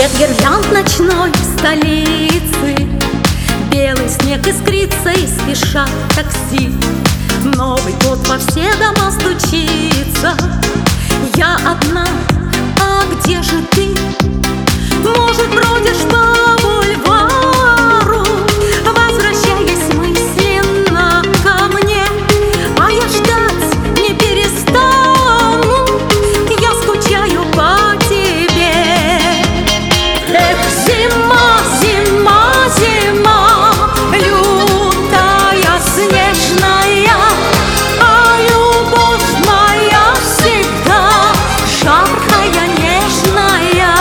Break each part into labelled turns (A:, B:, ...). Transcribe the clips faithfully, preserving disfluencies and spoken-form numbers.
A: Свет гирлянд ночной в столице, белый снег искрится и спешат такси. Новый год во все дома стучится. Я одна, а где же ты? Может, бродишь по бульвару, возвращаясь мысленно ко мне, а я ждать не перестану, я скучаю по тебе. Эх, зима, зима, зима, лютая, снежная, а любовь моя всегда жаркая, нежная.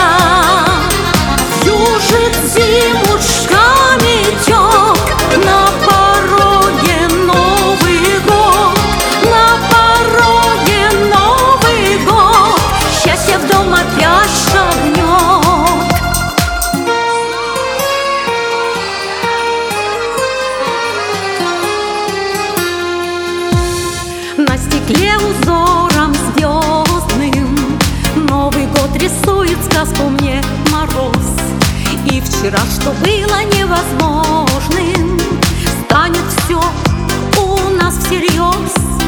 A: Южит зимушка метет, на пороге Новый год, на пороге Новый год, счастье в дом опять шагнет. На стекле узором звездным Новый год рисует сказку мне мороз. И вчера, что было невозможным, станет все у нас всерьез.